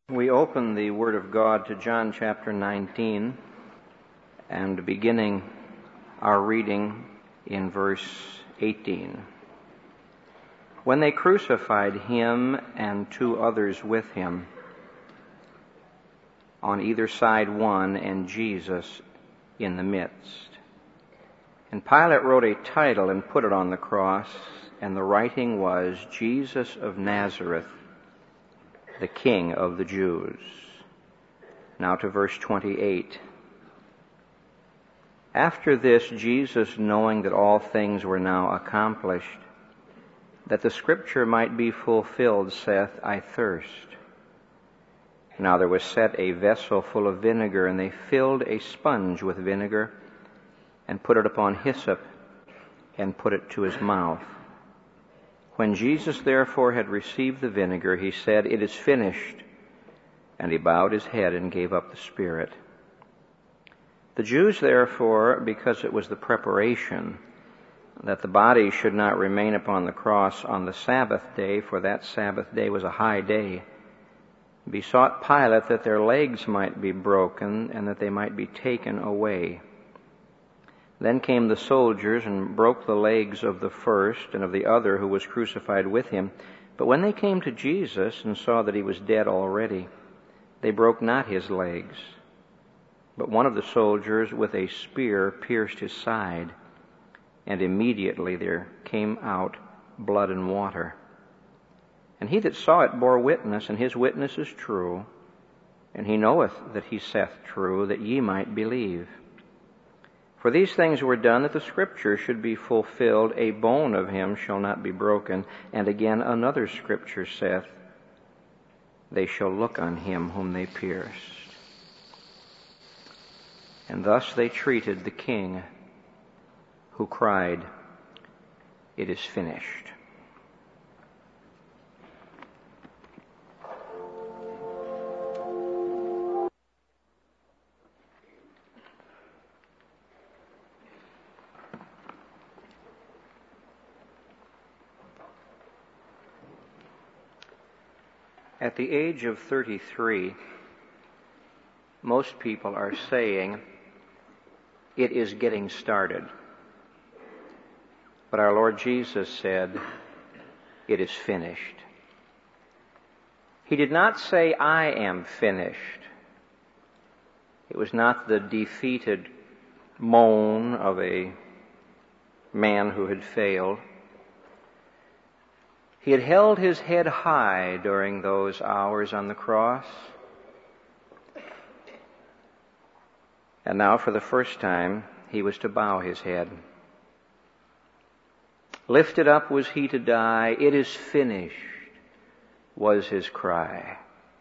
We open the Word of God to John chapter 19 and beginning our reading in verse 18. When they crucified him and two others with him, on either side one, and Jesus in the midst. And Pilate wrote a title and put it on the cross, and the writing was, Jesus of Nazareth, the King of the Jews. Now to verse 28. After this, Jesus, knowing that all things were now accomplished, that the scripture might be fulfilled, saith, I thirst. Now there was set a vessel full of vinegar, and they filled a sponge with vinegar, and put it upon hyssop, and put it to his mouth. When Jesus therefore had received the vinegar, he said, It is finished. And he bowed his head and gave up the spirit. The Jews therefore, because it was the preparation that the body should not remain upon the cross on the Sabbath day, for that Sabbath day was a high day, besought Pilate that their legs might be broken and that they might be taken away. Then came the soldiers and broke the legs of the first and of the other who was crucified with him. But when they came to Jesus and saw that he was dead already, they broke not his legs. But one of the soldiers with a spear pierced his side, and immediately there came out blood and water. And he that saw it bore witness, and his witness is true, and he knoweth that he saith true, that ye might believe. For these things were done that the scripture should be fulfilled, a bone of him shall not be broken. And again another scripture saith, They shall look on him whom they pierced. And thus they treated the king who cried, It is finished. At the age of 33, most people are saying, it is getting started. But our Lord Jesus said, it is finished. He did not say, I am finished. It was not the defeated moan of a man who had failed. He had held his head high during those hours on the cross. And now for the first time, he was to bow his head. Lifted up was he to die. It is finished, was his cry.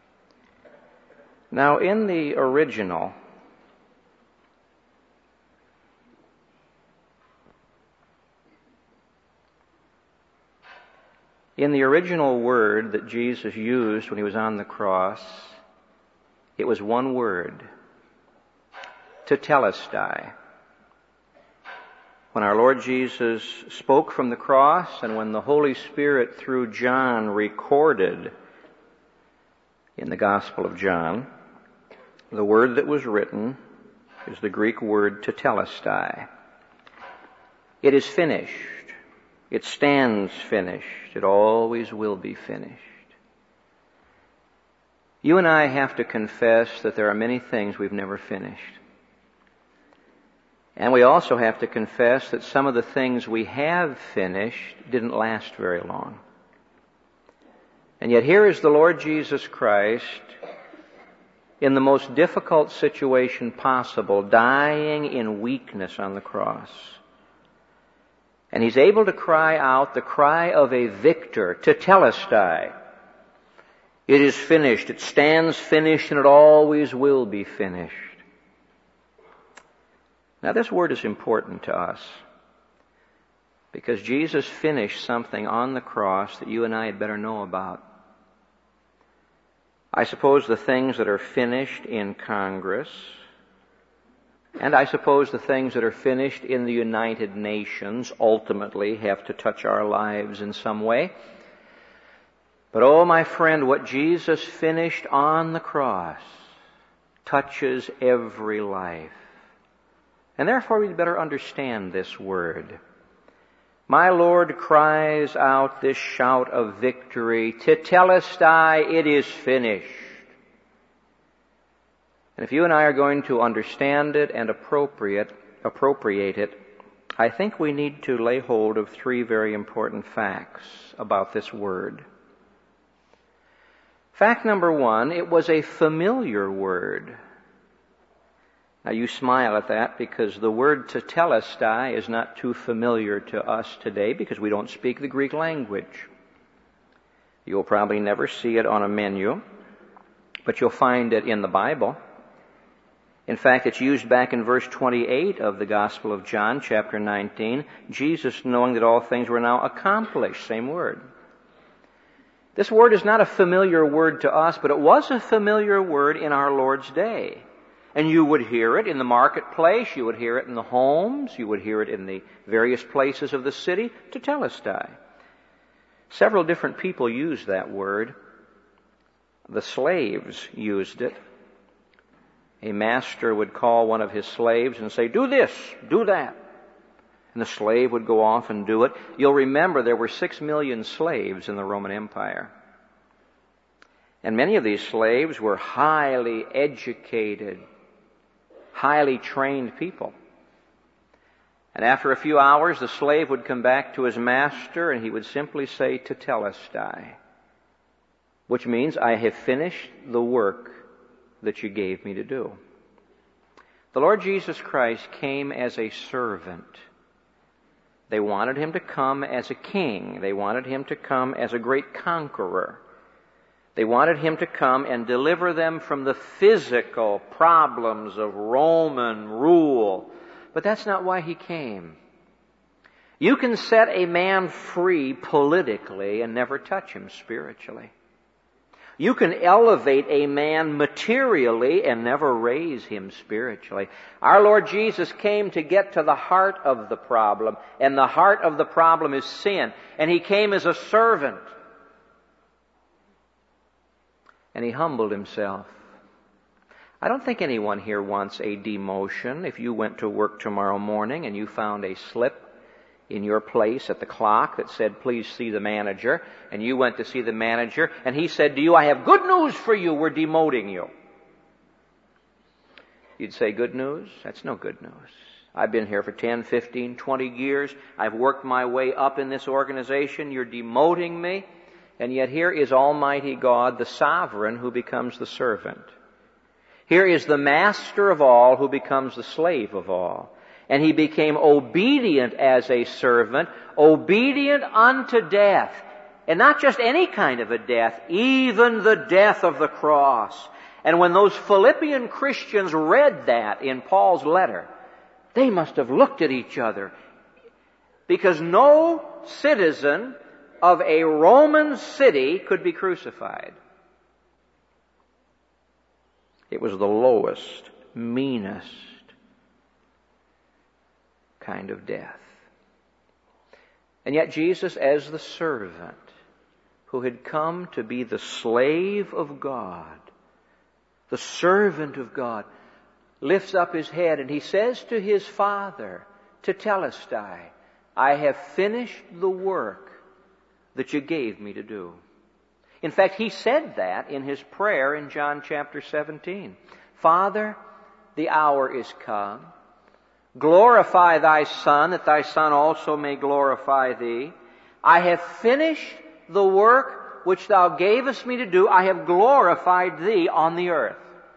Now in the original, word that Jesus used when he was on the cross, it was one word, tetelestai. When our Lord Jesus spoke from the cross, and when the Holy Spirit through John recorded in the Gospel of John, the word that was written is the Greek word tetelestai. It is finished. It stands finished. It always will be finished. You and I have to confess that there are many things we've never finished. And we also have to confess that some of the things we have finished didn't last very long. And yet here is the Lord Jesus Christ in the most difficult situation possible, dying in weakness on the cross. And he's able to cry out the cry of a victor, tetelestai. It is finished. It stands finished, and it always will be finished. Now this word is important to us because Jesus finished something on the cross that you and I had better know about. I suppose the things that are finished in Congress, and I suppose the things that are finished in the United Nations ultimately have to touch our lives in some way. But oh, my friend, what Jesus finished on the cross touches every life. And therefore we'd better understand this word. My Lord cries out this shout of victory, Tetelestai, it is finished. And if you and I are going to understand it and appropriate it, I think we need to lay hold of three very important facts about this word. Fact number one, it was a familiar word. Now you smile at that because the word tetelestai is not too familiar to us today because we don't speak the Greek language. You'll probably never see it on a menu, but you'll find it in the Bible. In fact, it's used back in verse 28 of the Gospel of John, chapter 19. Jesus, knowing that all things were now accomplished, same word. This word is not a familiar word to us, but it was a familiar word in our Lord's day. And you would hear it in the marketplace, you would hear it in the homes, you would hear it in the various places of the city, tetelestai. Several different people used that word. The slaves used it. A master would call one of his slaves and say, do this, do that. And the slave would go off and do it. You'll remember there were 6 million slaves in the Roman Empire. And many of these slaves were highly educated, highly trained people. And after a few hours, the slave would come back to his master and he would simply say, tetelestai, which means, I have finished the work that you gave me to do. The Lord Jesus Christ came as a servant. They wanted him to come as a king. They wanted him to come as a great conqueror. They wanted him to come and deliver them from the physical problems of Roman rule. But that's not why he came. You can set a man free politically and never touch him spiritually. You can elevate a man materially and never raise him spiritually. Our Lord Jesus came to get to the heart of the problem, and the heart of the problem is sin. And he came as a servant. And he humbled himself. I don't think anyone here wants a demotion. If you went to work tomorrow morning and you found a slip in your place at the clock that said, please see the manager, and you went to see the manager, and he said to you, I have good news for you, we're demoting you. You'd say, good news? That's no good news. I've been here for 10, 15, 20 years. I've worked my way up in this organization. You're demoting me. And yet here is Almighty God, the sovereign, who becomes the servant. Here is the master of all who becomes the slave of all. And he became obedient as a servant, obedient unto death. And not just any kind of a death, even the death of the cross. And when those Philippian Christians read that in Paul's letter, they must have looked at each other. Because no citizen of a Roman city could be crucified. It was the lowest, meanest kind of death. And yet Jesus, as the servant who had come to be the slave of God, the servant of God, lifts up his head and he says to his Father, tetelestai, I have finished the work that you gave me to do. In fact, he said that in his prayer in John chapter 17. Father, the hour is come. Glorify thy Son, that thy Son also may glorify thee. I have finished the work which thou gavest me to do. I have glorified thee on the earth.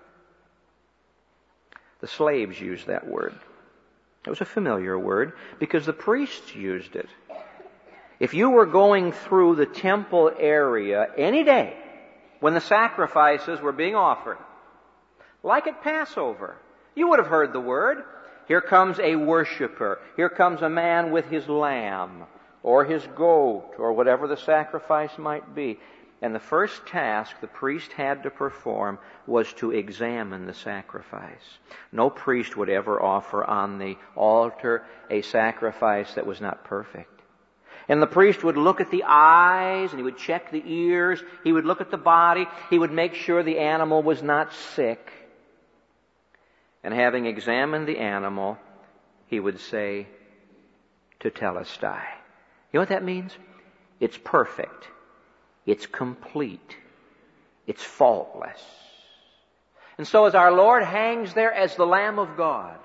The slaves used that word. It was a familiar word because the priests used it. If you were going through the temple area any day when the sacrifices were being offered, like at Passover, you would have heard the word. Here comes a worshiper. Here comes a man with his lamb or his goat or whatever the sacrifice might be. And the first task the priest had to perform was to examine the sacrifice. No priest would ever offer on the altar a sacrifice that was not perfect. And the priest would look at the eyes, and he would check the ears, he would look at the body, he would make sure the animal was not sick. And having examined the animal, he would say, Tetelestai. You know what that means? It's perfect. It's complete. It's faultless. And so as our Lord hangs there as the Lamb of God,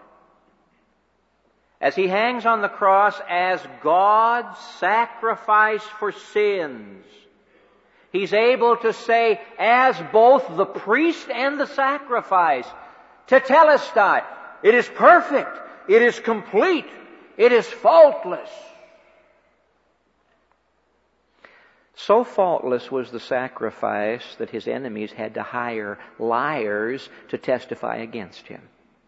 as He hangs on the cross as God's sacrifice for sins, He's able to say, as both the priest and the sacrifice, Tetelestai, it is perfect, it is complete, it is faultless. So faultless was the sacrifice that His enemies had to hire liars to testify against Him.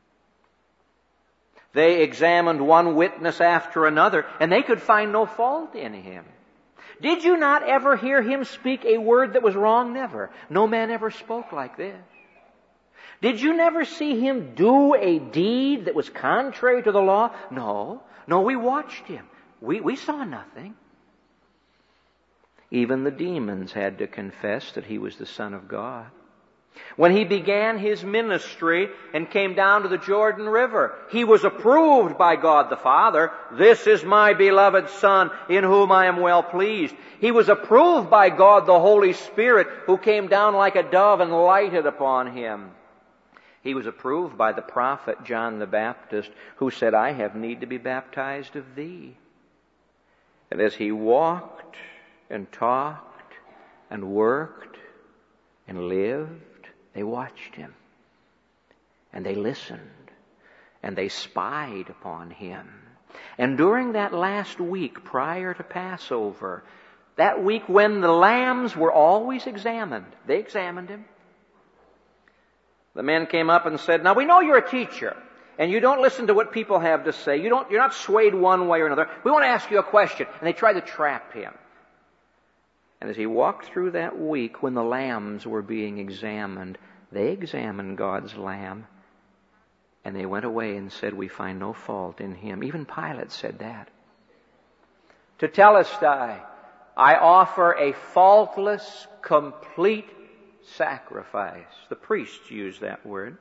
They examined one witness after another, and they could find no fault in Him. Did you not ever hear Him speak a word that was wrong? Never. No man ever spoke like this. Did you never see Him do a deed that was contrary to the law? No. No, we watched Him. We saw nothing. Even the demons had to confess that He was the Son of God. When He began His ministry and came down to the Jordan River, He was approved by God the Father. This is my beloved Son, in whom I am well pleased. He was approved by God the Holy Spirit, who came down like a dove and lighted upon Him. He was approved by the prophet John the Baptist, who said, I have need to be baptized of thee. And as He walked and talked and worked and lived, they watched Him, and they listened, and they spied upon Him. And during that last week prior to Passover, that week when the lambs were always examined, they examined Him. The men came up and said, now we know you're a teacher, and you don't listen to what people have to say. You're not swayed one way or another. We want to ask you a question. And they tried to trap Him. And as He walked through that week when the lambs were being examined, they examined God's lamb, and they went away and said, we find no fault in Him. Even Pilate said that. Tetelestai, I offer a faultless, complete sacrifice. The priests used that word.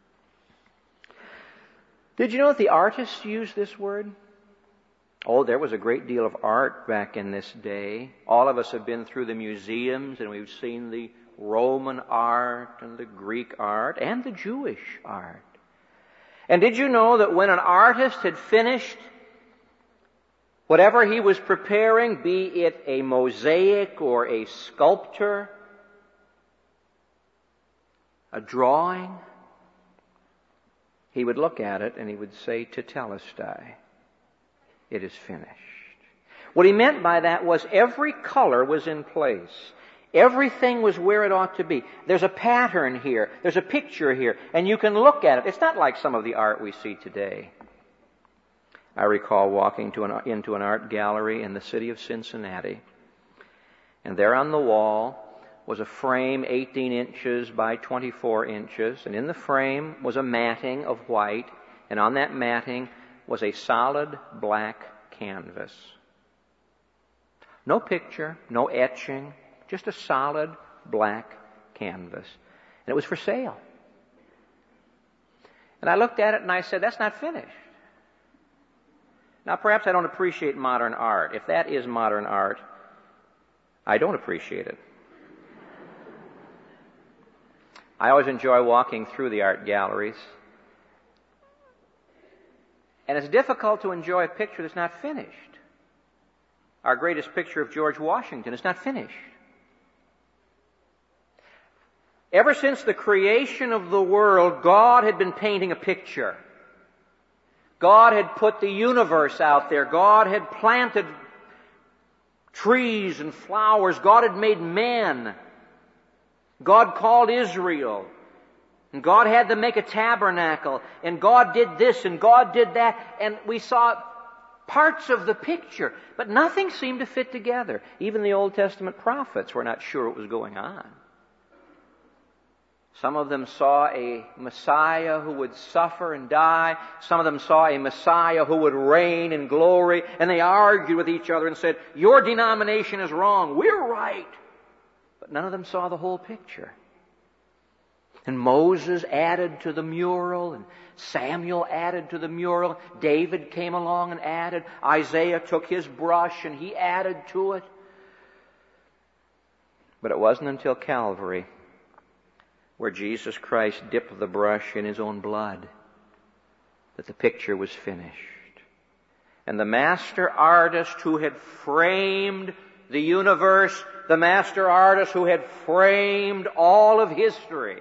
Did you know that the artists used this word? Oh, there was a great deal of art back in this day. All of us have been through the museums, and we've seen the Roman art and the Greek art and the Jewish art. And did you know that when an artist had finished whatever he was preparing, be it a mosaic or a sculpture, a drawing, he would look at it and he would say, Tetelestai, it is finished. What he meant by that was every color was in place. Everything was where it ought to be. There's a pattern here. There's a picture here. And you can look at it. It's not like some of the art we see today. I recall walking into an art gallery in the city of Cincinnati. And there on the wall was a frame 18 inches by 24 inches. And in the frame was a matting of white. And on that matting was a solid black canvas. No picture, no etching, just a solid black canvas. And it was for sale. And I looked at it and I said, that's not finished. Now perhaps I don't appreciate modern art. If that is modern art, I don't appreciate it. I always enjoy walking through the art galleries. And it's difficult to enjoy a picture that's not finished. Our greatest picture of George Washington is not finished. Ever since the creation of the world, God had been painting a picture. God had put the universe out there. God had planted trees and flowers. God had made men. God called Israel. And God had them make a tabernacle. And God did this and God did that. And we saw parts of the picture. But nothing seemed to fit together. Even the Old Testament prophets were not sure what was going on. Some of them saw a Messiah who would suffer and die. Some of them saw a Messiah who would reign in glory. And they argued with each other and said, your denomination is wrong. We're right. But none of them saw the whole picture. And Moses added to the mural, and Samuel added to the mural. David came along and added. Isaiah took his brush and he added to it. But it wasn't until Calvary, where Jesus Christ dipped the brush in His own blood, that the picture was finished. And the master artist who had framed the universe, the master artist who had framed all of history,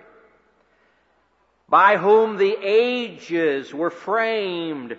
by whom the ages were framed,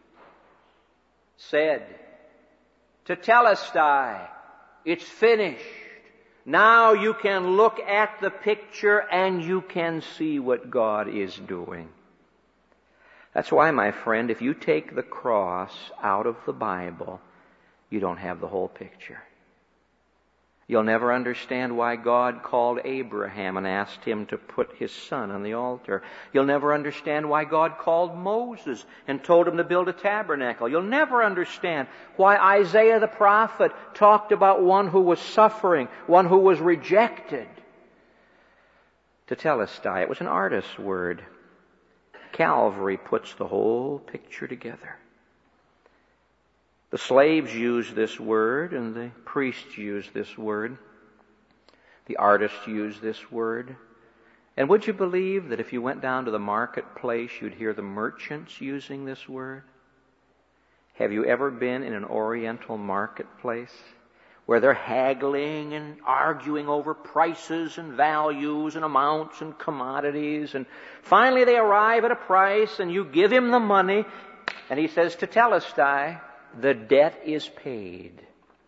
said, Tetelestai, it's finished. Now you can look at the picture and you can see what God is doing. That's why, my friend, if you take the cross out of the Bible, you don't have the whole picture. You'll never understand why God called Abraham and asked him to put his son on the altar. You'll never understand why God called Moses and told him to build a tabernacle. You'll never understand why Isaiah the prophet talked about one who was suffering, one who was rejected. Tetelestai, it was an artist's word. Calvary puts the whole picture together. The slaves used this word, and the priests used this word. The artists used this word. And would you believe that if you went down to the marketplace, you'd hear the merchants using this word? Have you ever been in an Oriental marketplace where they're haggling and arguing over prices and values and amounts and commodities, and finally they arrive at a price and you give him the money and he says, Tetelestai, the debt is paid.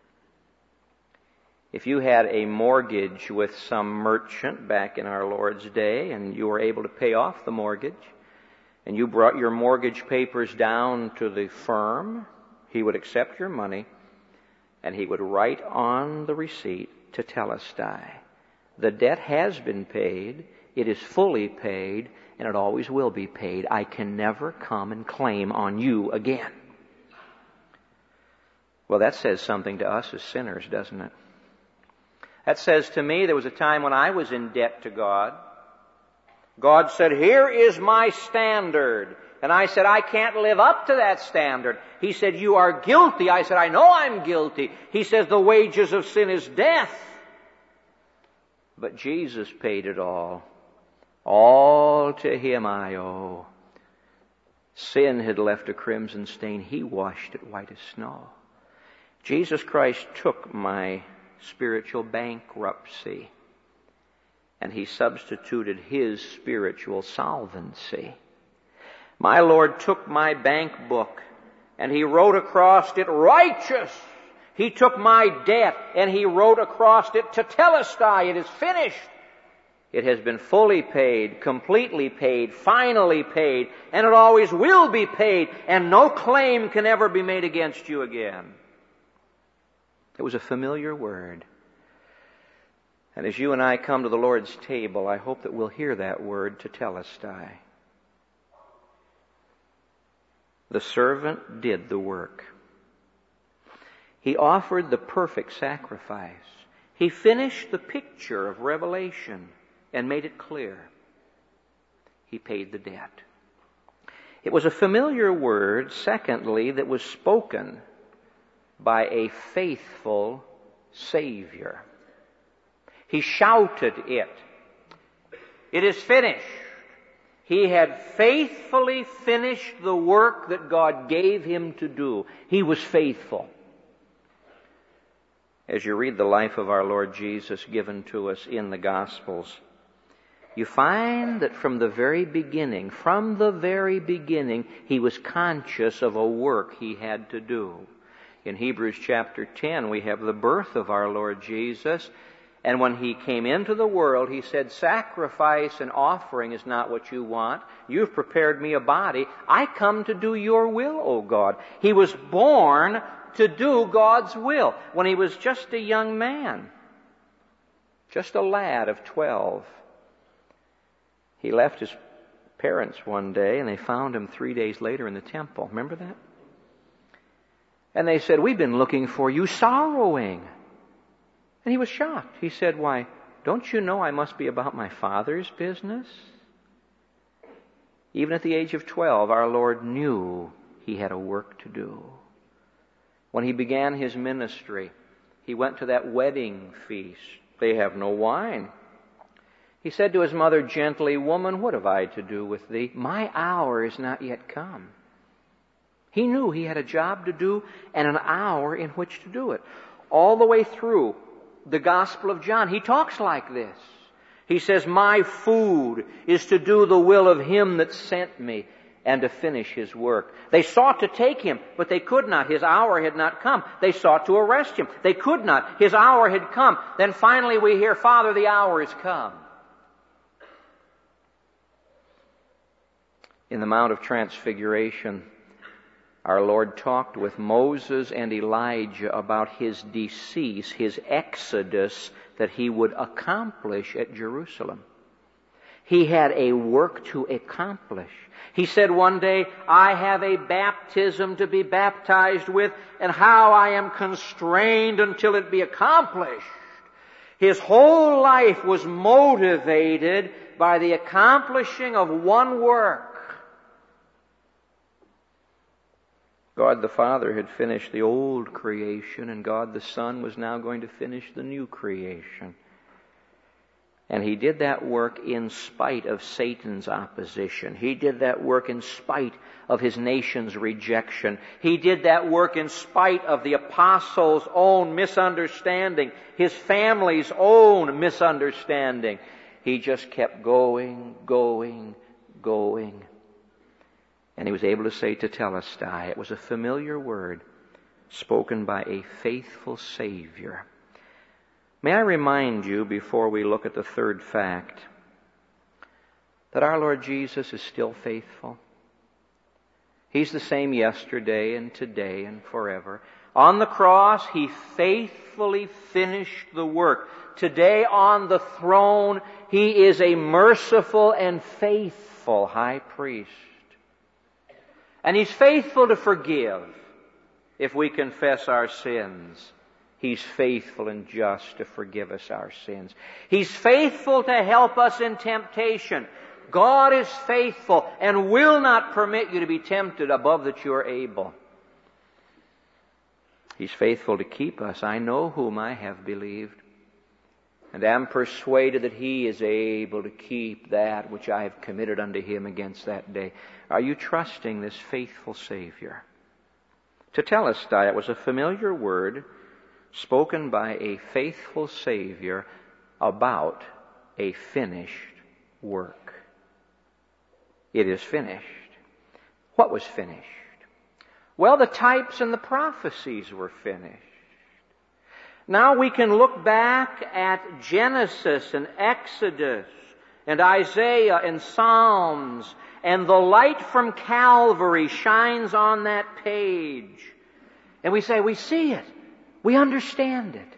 If you had a mortgage with some merchant back in our Lord's day and you were able to pay off the mortgage and you brought your mortgage papers down to the firm, he would accept your money and he would write on the receipt, Tetelestai, the debt has been paid, it is fully paid, and it always will be paid. I can never come and claim on you again. Well, that says something to us as sinners, doesn't it? That says to me, there was a time when I was in debt to God. God said, here is my standard. And I said, I can't live up to that standard. He said, you are guilty. I said, I know I'm guilty. He says, the wages of sin is death. But Jesus paid it all. All to Him I owe. Sin had left a crimson stain. He washed it white as snow. Jesus Christ took my spiritual bankruptcy and He substituted His spiritual solvency. My Lord took my bank book and He wrote across it, righteous. He took my debt and He wrote across it, Tetelestai, it is finished. It has been fully paid, completely paid, finally paid, and it always will be paid, and no claim can ever be made against you again. It was a familiar word. And as you and I come to the Lord's table, I hope that we'll hear that word, Tetelestai. The servant did the work. He offered the perfect sacrifice. He finished the picture of Revelation and made it clear. He paid the debt. It was a familiar word, secondly, that was spoken by a faithful Savior. He shouted it. It is finished. He had faithfully finished the work that God gave Him to do. He was faithful. As you read the life of our Lord Jesus given to us in the Gospels, you find that from the very beginning, He was conscious of a work He had to do. In Hebrews chapter 10, we have the birth of our Lord Jesus. And when He came into the world, He said, sacrifice and offering is not what you want. You've prepared me a body. I come to do your will, O God. He was born to do God's will when He was just a young man, just a lad of 12. He left his parents one day, and they found him 3 days later in the temple. Remember that? And they said, "We've been looking for you sorrowing." And he was shocked. He said, "Why, don't you know I must be about my Father's business?" Even at the age of 12, our Lord knew he had a work to do. When he began his ministry, he went to that wedding feast. They have no wine. He said to his mother gently, "Woman, what have I to do with thee? My hour is not yet come." He knew he had a job to do and an hour in which to do it. All the way through the Gospel of John, he talks like this. He says, "My food is to do the will of him that sent me and to finish his work." They sought to take him, but they could not. His hour had not come. They sought to arrest him. They could not. His hour had come. Then finally we hear, "Father, the hour is come." In the Mount of Transfiguration, our Lord talked with Moses and Elijah about his decease, his exodus that he would accomplish at Jerusalem. He had a work to accomplish. He said one day, "I have a baptism to be baptized with, and how I am constrained until it be accomplished." His whole life was motivated by the accomplishing of one work. God the Father had finished the old creation, and God the Son was now going to finish the new creation. And He did that work in spite of Satan's opposition. He did that work in spite of his nation's rejection. He did that work in spite of the apostles' own misunderstanding, his family's own misunderstanding. He just kept going. And he was able to say tetelestai. It was a familiar word spoken by a faithful Savior. May I remind you, before we look at the third fact, that our Lord Jesus is still faithful. He's the same yesterday and today and forever. On the cross, He faithfully finished the work. Today on the throne, He is a merciful and faithful high priest. And He's faithful to forgive if we confess our sins. He's faithful and just to forgive us our sins. He's faithful to help us in temptation. God is faithful and will not permit you to be tempted above that you are able. He's faithful to keep us. "I know whom I have believed, and am persuaded that He is able to keep that which I have committed unto Him against that day." Are you trusting this faithful Savior? Tetelestai, it was a familiar word spoken by a faithful Savior about a finished work. It is finished. What was finished? Well, the types and the prophecies were finished. Now we can look back at Genesis and Exodus and Isaiah and Psalms, and the light from Calvary shines on that page. And we say, we see it. We understand it.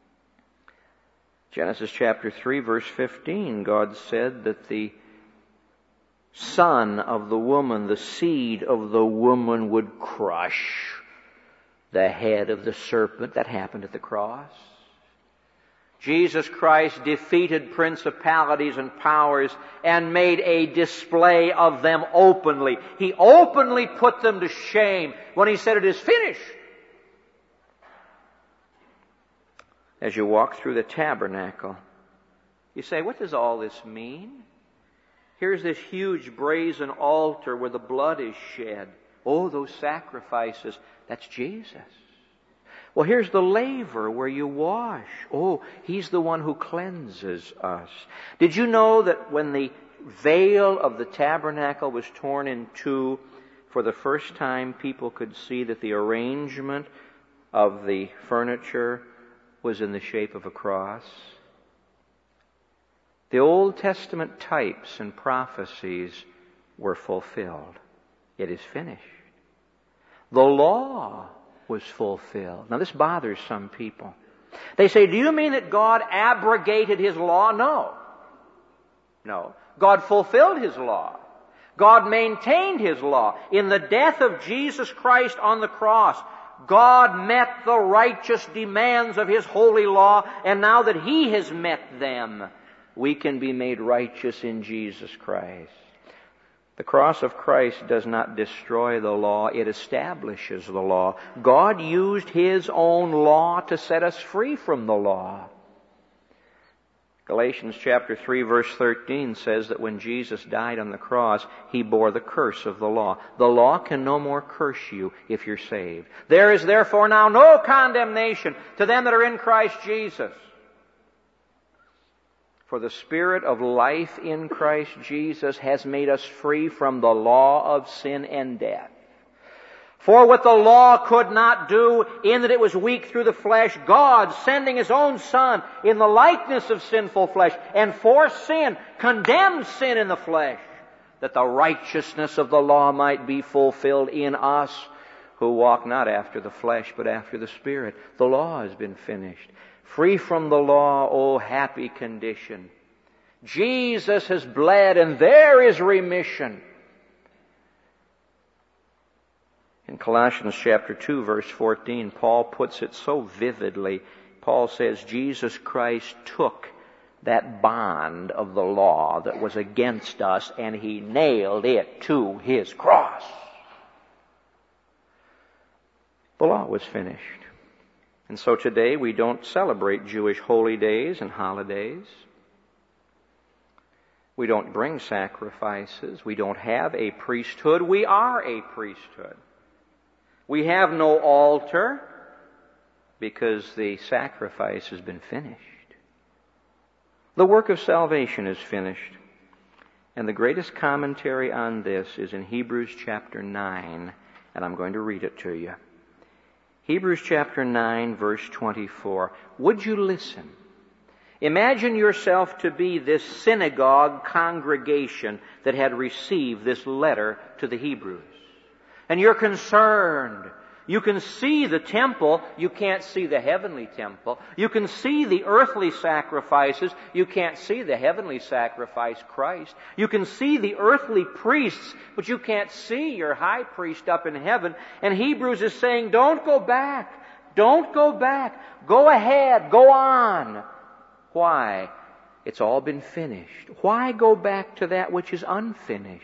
Genesis chapter 3, verse 15, God said that the son of the woman, the seed of the woman, would crush the head of the serpent. That happened at the cross. Jesus Christ defeated principalities and powers and made a display of them openly. He openly put them to shame when He said, "It is finished." As you walk through the tabernacle, you say, what does all this mean? Here's this huge brazen altar where the blood is shed. Oh, those sacrifices. That's Jesus. Well, here's the laver where you wash. Oh, He's the one who cleanses us. Did you know that when the veil of the tabernacle was torn in two, for the first time people could see that the arrangement of the furniture was in the shape of a cross? The Old Testament types and prophecies were fulfilled. It is finished. The law was fulfilled. Now this bothers some people. They say, "Do you mean that God abrogated His law?" No. God fulfilled His law. God maintained His law. In the death of Jesus Christ on the cross, God met the righteous demands of His holy law, and now that He has met them, we can be made righteous in Jesus Christ. The cross of Christ does not destroy the law, it establishes the law. God used His own law to set us free from the law. Galatians chapter 3 verse 13 says that when Jesus died on the cross, He bore the curse of the law. The law can no more curse you if you're saved. There is therefore now no condemnation to them that are in Christ Jesus. For the Spirit of life in Christ Jesus has made us free from the law of sin and death. For what the law could not do, in that it was weak through the flesh, God, sending His own Son in the likeness of sinful flesh, and for sin, condemned sin in the flesh, that the righteousness of the law might be fulfilled in us, who walk not after the flesh, but after the Spirit. The law has been finished. Free from the law, oh happy condition. Jesus has bled, and there is remission. In Colossians chapter 2, verse 14, Paul puts it so vividly. Paul says, Jesus Christ took that bond of the law that was against us, and He nailed it to His cross. The law was finished. And so today we don't celebrate Jewish holy days and holidays. We don't bring sacrifices. We don't have a priesthood. We are a priesthood. We have no altar because the sacrifice has been finished. The work of salvation is finished. And the greatest commentary on this is in Hebrews chapter 9, and I'm going to read it to you. Hebrews chapter 9, verse 24. Would you listen? Imagine yourself to be this synagogue congregation that had received this letter to the Hebrews. And you're concerned. You can see the temple. You can't see the heavenly temple. You can see the earthly sacrifices. You can't see the heavenly sacrifice, Christ. You can see the earthly priests, but you can't see your high priest up in heaven. And Hebrews is saying, don't go back. Don't go back. Go ahead. Go on. Why? It's all been finished. Why go back to that which is unfinished?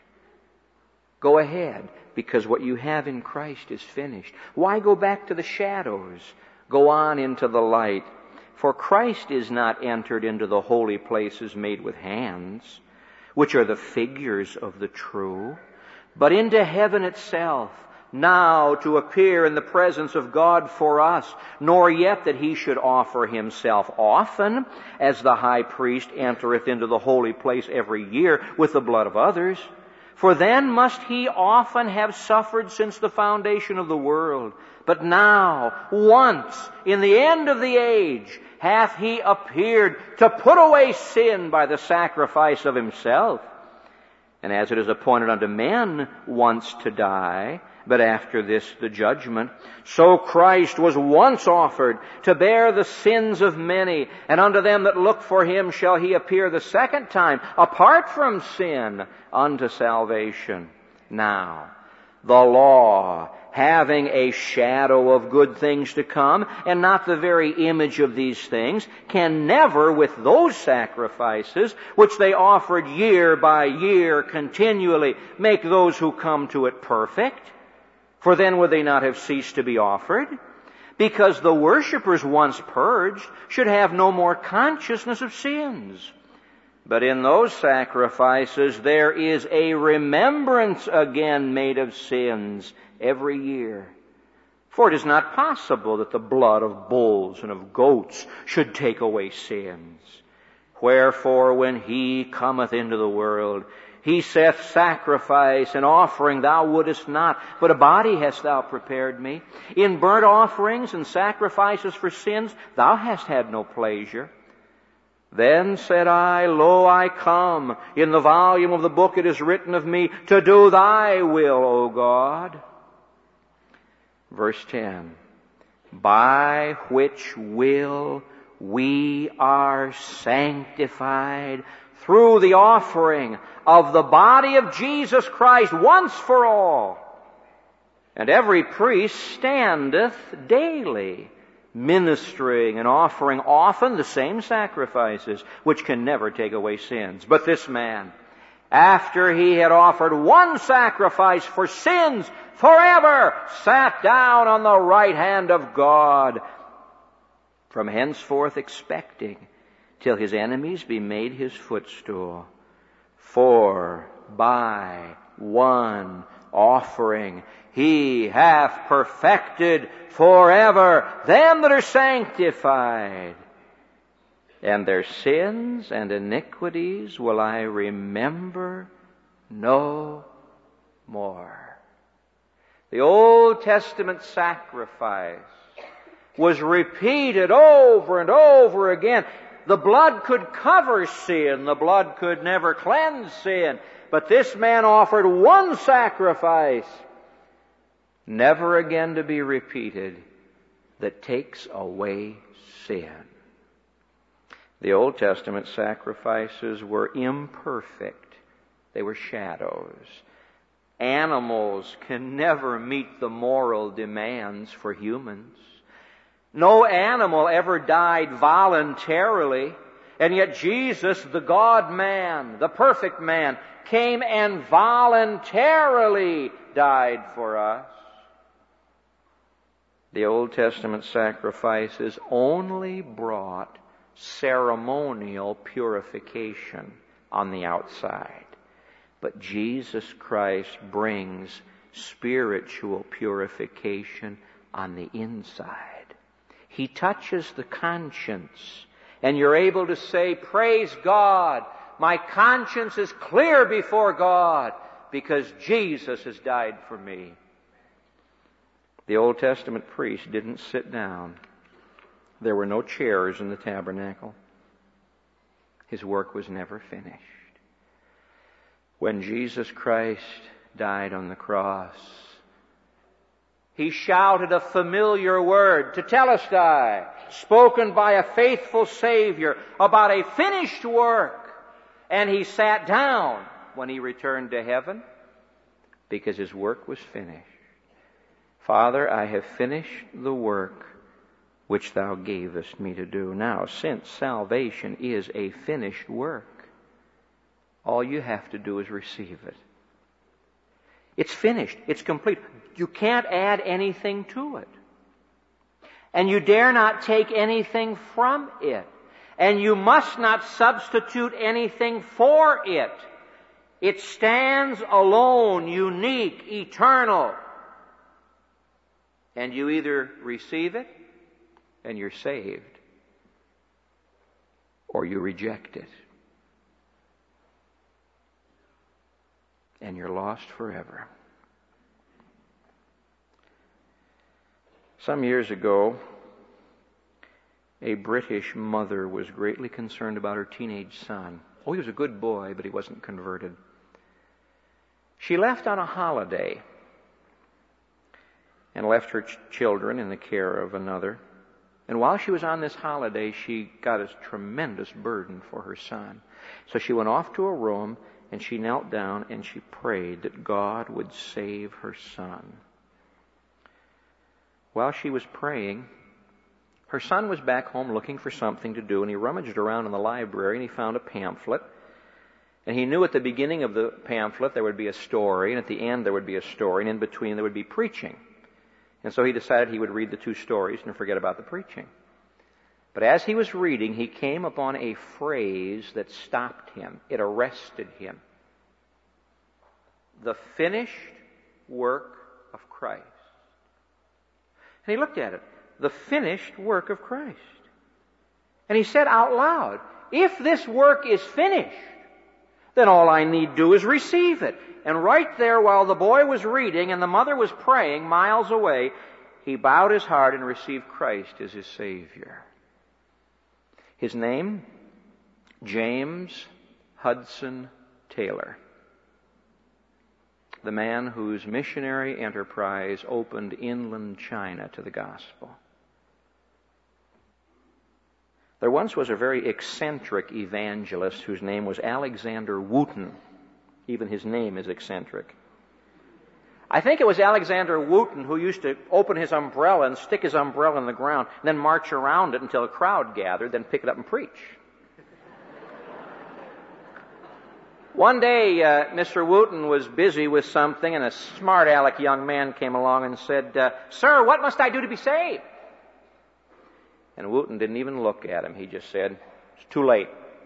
Go ahead, because what you have in Christ is finished. Why go back to the shadows? Go on into the light. For Christ is not entered into the holy places made with hands, which are the figures of the true, but into heaven itself, now to appear in the presence of God for us, nor yet that He should offer Himself often, as the high priest entereth into the holy place every year with the blood of others. For then must He often have suffered since the foundation of the world. But now, once, in the end of the age, hath He appeared to put away sin by the sacrifice of Himself. And as it is appointed unto men once to die, but after this the judgment, so Christ was once offered to bear the sins of many, and unto them that look for Him shall He appear the second time, apart from sin, unto salvation. Now, the law, having a shadow of good things to come, and not the very image of these things, can never, with those sacrifices, which they offered year by year continually, make those who come to it perfect. For then would they not have ceased to be offered? Because the worshippers once purged should have no more consciousness of sins. But in those sacrifices there is a remembrance again made of sins every year. For it is not possible that the blood of bulls and of goats should take away sins. Wherefore when He cometh into the world, He saith, sacrifice and offering thou wouldest not, but a body hast thou prepared me. In burnt offerings and sacrifices for sins thou hast had no pleasure. Then said I, Lo, I come. In the volume of the book it is written of me, to do thy will, O God. Verse 10. By which will we are sanctified through the offering of the body of Jesus Christ once for all. And every priest standeth daily, ministering and offering often the same sacrifices, which can never take away sins. But this man, after he had offered one sacrifice for sins forever, sat down on the right hand of God, from henceforth expecting till his enemies be made his footstool. For by one offering he hath perfected forever them that are sanctified. And their sins and iniquities will I remember no more. The Old Testament sacrifice was repeated over and over again. The blood could cover sin. The blood could never cleanse sin. But this man offered one sacrifice, never again to be repeated, that takes away sin. The Old Testament sacrifices were imperfect. They were shadows. Animals can never meet the moral demands for humans. No animal ever died voluntarily, and yet Jesus, the God-man, the perfect man, came and voluntarily died for us. The Old Testament sacrifices only brought ceremonial purification on the outside. But Jesus Christ brings spiritual purification on the inside. He touches the conscience, and you're able to say, praise God, my conscience is clear before God because Jesus has died for me. The Old Testament priest didn't sit down. There were no chairs in the tabernacle. His work was never finished. When Jesus Christ died on the cross, He shouted a familiar word, tetelestai, spoken by a faithful Savior about a finished work. And He sat down when He returned to heaven because His work was finished. Father, I have finished the work which Thou gavest me to do. Now, since salvation is a finished work, all you have to do is receive it. It's finished. It's complete. You can't add anything to it. And you dare not take anything from it. And you must not substitute anything for it. It stands alone, unique, eternal. And you either receive it and you're saved, or you reject it and you're lost forever. Some years ago, a British mother was greatly concerned about her teenage son. Oh, he was a good boy, but he wasn't converted. She left on a holiday and left her children in the care of another. And while she was on this holiday, she got a tremendous burden for her son. So she went off to a room and she knelt down and she prayed that God would save her son. While she was praying, her son was back home looking for something to do, and he rummaged around in the library and he found a pamphlet. And he knew at the beginning of the pamphlet there would be a story, and at the end there would be a story, and in between there would be preaching. And so he decided he would read the two stories and forget about the preaching. But as he was reading, he came upon a phrase that stopped him. It arrested him. The finished work of Christ. And he looked at it. The finished work of Christ. And he said out loud, if this work is finished, then all I need do is receive it. And right there, while the boy was reading and the mother was praying miles away, he bowed his heart and received Christ as his Savior. His name, James Hudson Taylor. The man whose missionary enterprise opened inland China to the gospel. There once was a very eccentric evangelist whose name was Alexander Wooten. Even his name is eccentric. I think it was Alexander Wooten who used to open his umbrella and stick his umbrella in the ground and then march around it until a crowd gathered, then pick it up and preach. One day, Mr. Wooten was busy with something, and a smart-aleck young man came along and said, "Sir, what must I do to be saved?" And Wooten didn't even look at him. He just said, "It's too late."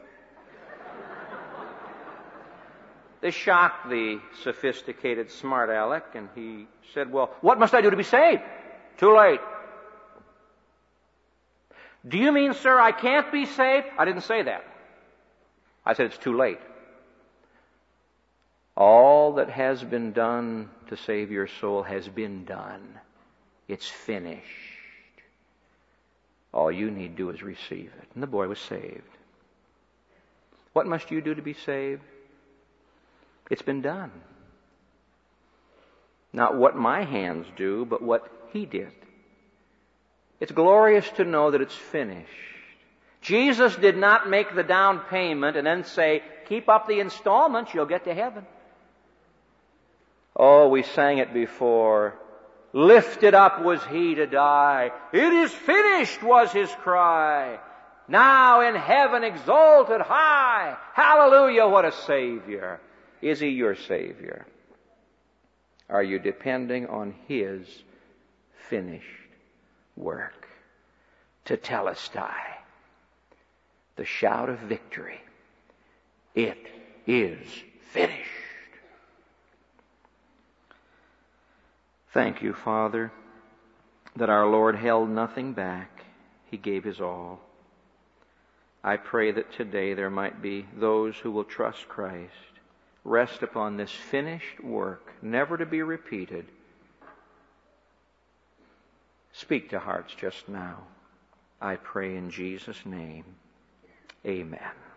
This shocked the sophisticated smart-aleck, and he said, "Well, what must I do to be saved?" "Too late." "Do you mean, sir, I can't be saved?" "I didn't say that. I said it's too late. All that has been done to save your soul has been done. It's finished. All you need to do is receive it." And the boy was saved. What must you do to be saved? It's been done. Not what my hands do, but what He did. It's glorious to know that it's finished. Jesus did not make the down payment and then say, "Keep up the installments, you'll get to heaven." Oh, we sang it before. "Lifted up was He to die. It is finished," was His cry. "Now in heaven exalted high." Hallelujah, what a Savior. Is He your Savior? Are you depending on His finished work? Tetelestai, the shout of victory. It is finished. Thank you, Father, that our Lord held nothing back. He gave His all. I pray that today there might be those who will trust Christ, rest upon this finished work, never to be repeated. Speak to hearts just now. I pray in Jesus' name. Amen.